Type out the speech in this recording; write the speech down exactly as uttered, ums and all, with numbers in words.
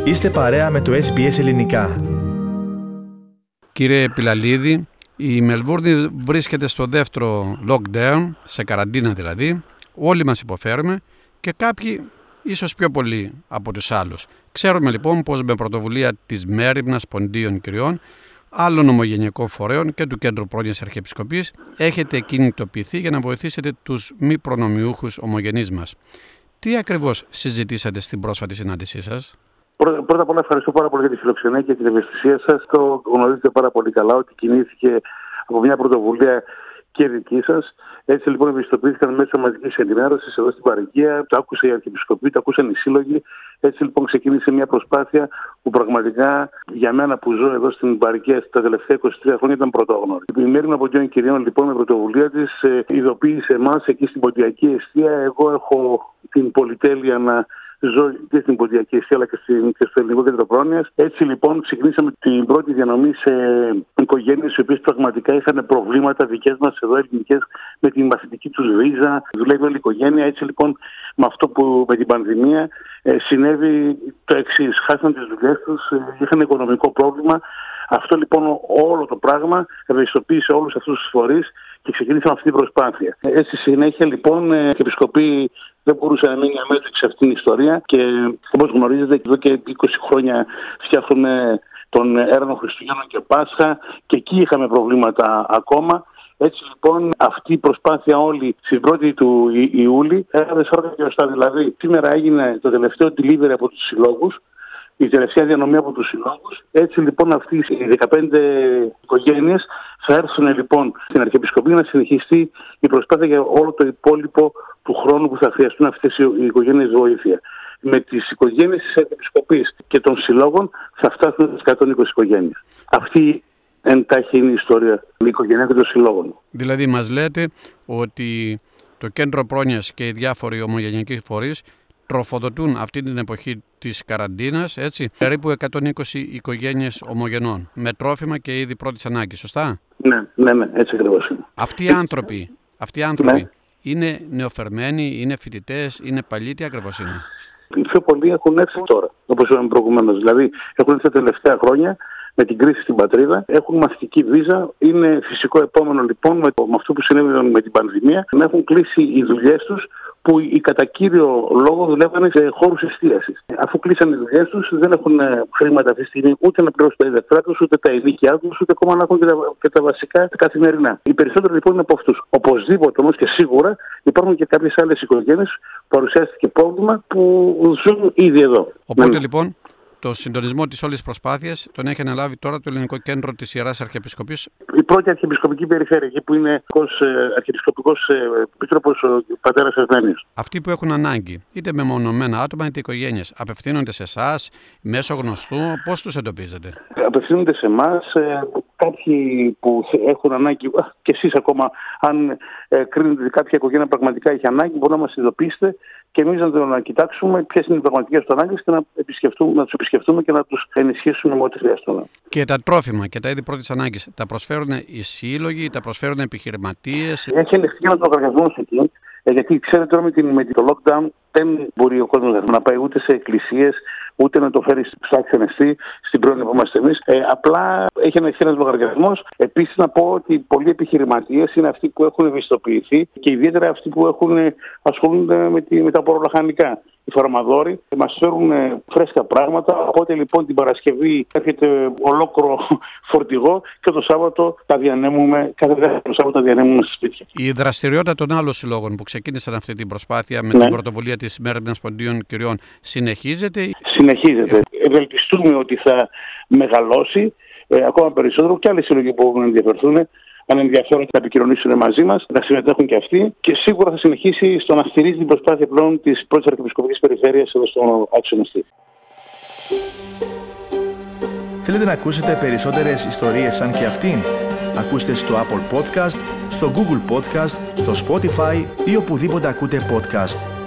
Είστε παρέα με το ες μπι ες Ελληνικά. Κύριε Πιλαλίδη, η Μελβούρνη βρίσκεται στο δεύτερο lockdown, σε καραντίνα δηλαδή. Όλοι μας υποφέρουμε και κάποιοι ίσως πιο πολύ από τους άλλους. Ξέρουμε λοιπόν πως με πρωτοβουλία της Μέριμνας Ποντίων Κυριών, άλλων ομογενειακών φορέων και του Κέντρου Πρόνοιας Αρχιεπισκοπής έχετε κινητοποιηθεί για να βοηθήσετε τους μη προνομιούχους ομογενείς μας. Τι ακριβώς συζητήσατε στην πρόσφατη συνάντησή σας? Πρώτα, πρώτα απ' όλα ευχαριστώ πάρα πολύ για τη φιλοξενία και την ευαισθησία σας. Το γνωρίζετε πάρα πολύ καλά ότι κινήθηκε από μια πρωτοβουλία και δική σας. Έτσι λοιπόν ευαισθητοποιήθηκαν μέσω μαζικής ενημέρωσης εδώ στην παροικία, το άκουσε η Αρχιεπισκοπή, το ακούσαν οι σύλλογοι. Έτσι λοιπόν ξεκίνησε μια προσπάθεια που πραγματικά για μένα που ζω εδώ στην παροικία τα τελευταία είκοσι τρία χρόνια ήταν πρωτόγνωρη. Η Μέριμνα Ποντίων Κυριών λοιπόν με πρωτοβουλία της ε, ειδοποίησε εμάς εκεί στην Ποντιακή Εστία. Εγώ έχω την πολυτέλεια να ζω και στην Ποντιακή Εστία αλλά και, στην, και στο Ελληνικό Κέντρο Πρόνοιας. Έτσι λοιπόν ξεκινήσαμε την πρώτη διανομή σε οικογένειες οι οποίες πραγματικά είχαν προβλήματα δικές μας εδώ ελληνικές με την μαθητική τους βίζα. Δουλεύει όλη η οικογένεια. Έτσι λοιπόν με αυτό που με την πανδημία ε, συνέβη το εξής. Χάσαν τις δουλειές τους, ε, είχαν οικονομικό πρόβλημα. Αυτό λοιπόν όλο το πράγμα ευαισθητοποίησε όλους αυτούς τους φορείς και ξεκίνησαμε αυτή την προσπάθεια. Έτσι στη συνέχεια λοιπόν η Επισκοπή δεν μπορούσε να μείνει αμέτρητη σε αυτήν την ιστορία και όπως γνωρίζετε εδώ και είκοσι χρόνια φτιάχνουμε τον έρανο Χριστουγέννων και Πάσχα και εκεί είχαμε προβλήματα ακόμα. Έτσι λοιπόν αυτή η προσπάθεια όλη στην πρώτη του Ιούλη έραβε σάρκα και οστά. Δηλαδή σήμερα έγινε το τελευταίο delivery από τους συλλόγους, η τελευταία διανομή από τους συλλόγους. Έτσι λοιπόν αυτοί οι δεκαπέντε οικογένειες θα έρθουν λοιπόν στην Αρχιεπισκοπή να συνεχιστεί η προσπάθεια για όλο το υπόλοιπο του χρόνου που θα χρειαστούν αυτές οι οικογένειες βοήθεια. Με τις οικογένειες της Αρχιεπισκοπής και των συλλόγων θα φτάσουν στις εκατόν είκοσι οικογένειες. Αυτή εντάχει είναι η ιστορία με οικογένεια και των συλλόγων. Δηλαδή μας λέτε ότι το Κέντρο Πρόνοιας και οι διάφοροι ομογενειακοί φορείς τροφοδοτούν αυτή την εποχή της καραντίνας, έτσι, περίπου εκατόν είκοσι οικογένειες ομογενών με τρόφιμα και είδη πρώτης ανάγκης, σωστά? Ναι, ναι, ναι, έτσι ακριβώς είναι. Αυτοί οι άνθρωποι, αυτοί οι άνθρωποι ναι. είναι νεοφερμένοι, είναι φοιτητές, είναι παλιοί, τι ακριβώς είναι? Οι πιο πολλοί έχουν έρθει τώρα, όπως είπαμε προηγουμένως. Δηλαδή έχουν έρθει τα τελευταία χρόνια με την κρίση στην πατρίδα, έχουν μαθητική βίζα. Είναι φυσικό επόμενο λοιπόν με, το, με αυτό που συνέβη με την πανδημία να έχουν κλείσει οι δουλειές τους που οι κατά κύριο λόγο δουλεύανε σε χώρους εστίασης. Αφού κλείσαν οι δουλειές τους, δεν έχουν χρήματα αυτή τη στιγμή ούτε να πληρώσουν τα ίδια τους, ούτε τα ενίκια τους, ούτε ακόμα να έχουν και τα, και τα βασικά καθημερινά. Οι περισσότεροι λοιπόν είναι από αυτούς. Οπωσδήποτε όμως και σίγουρα υπάρχουν και κάποιες άλλες οικογένειες που παρουσιάστηκε πρόβλημα που ζουν ήδη εδώ. Οπότε ναι. λοιπόν το συντονισμό της όλης προσπάθειας τον έχει αναλάβει τώρα το Ελληνικό Κέντρο της Ιεράς Αρχιεπισκοπής. Η πρώτη Αρχιεπισκοπική Περιφέρεια, εκεί που είναι ο Αρχιεπισκοπικός Επίτροπος ο πατέρας Ευμένιος. Αυτοί που έχουν ανάγκη, είτε μεμονωμένα άτομα είτε οικογένειες, απευθύνονται σε εσάς, μέσω γνωστού, πώς τους εντοπίζετε? Απευθύνονται σε εμάς, κάποιοι που έχουν ανάγκη, και εσείς ακόμα, αν κρίνετε ότι κάποια οικογένεια πραγματικά έχει ανάγκη, μπορεί να μας ειδοποιήσετε και εμείς να, να κοιτάξουμε ποιες είναι οι πραγματικές τους ανάγκες και να, να τους επισκεφτούμε και να τους ενισχύσουμε με ό,τι χρειαστούν. Και τα τρόφιμα και τα είδη πρώτης ανάγκης, τα προσφέρουν οι σύλλογοι, τα προσφέρουν επιχειρηματίες? Έχει ελεγχθεί ένας λογαριασμός εκεί, γιατί ξέρετε τώρα με, την, με το lockdown δεν μπορεί ο κόσμος να πάει ούτε σε εκκλησίες, ούτε να το φέρει στα αξιονεστή, στην πρόνοια που είμαστε εμείς. Ε, απλά έχει αναχθεί ένας λογαριασμός. Επίσης να πω ότι πολλοί επιχειρηματίες είναι αυτοί που έχουν ευαισθητοποιηθεί και ιδιαίτερα αυτοί που έχουν, ασχολούνται με, τη, με τα απορρολαχανικά. Οι φαρμαδόροι μας φέρουν φρέσκα πράγματα, οπότε λοιπόν την Παρασκευή έρχεται ολόκληρο φορτηγό και το Σάββατο τα διανέμουμε, κάθε δεύτερο Σάββατο τα διανέμουμε στα σπίτια. Η δραστηριότητα των άλλων συλλόγων που ξεκίνησαν αυτή την προσπάθεια με ναι. την πρωτοβουλία της Μέριμνας Ποντίων Κυριών συνεχίζεται? Συνεχίζεται. Ε... Ευελπιστούμε ότι θα μεγαλώσει ε, ακόμα περισσότερο και άλλοι σύλλογοι που έχουν ενδιαφερθούν. Αν ενδιαφέρονται να επικοινωνήσουν μαζί μας, να συμμετέχουν και αυτοί και σίγουρα θα συνεχίσει στο να στηρίζει την προσπάθεια πλέον της πρώτης Αρχιεπισκοπικής Περιφέρειας εδώ στο Άξιο Νηστή. Θέλετε να ακούσετε περισσότερες ιστορίες σαν και αυτήν? Ακούστε στο Apple Podcast, στο Google Podcast, στο Spotify ή οπουδήποτε ακούτε podcast.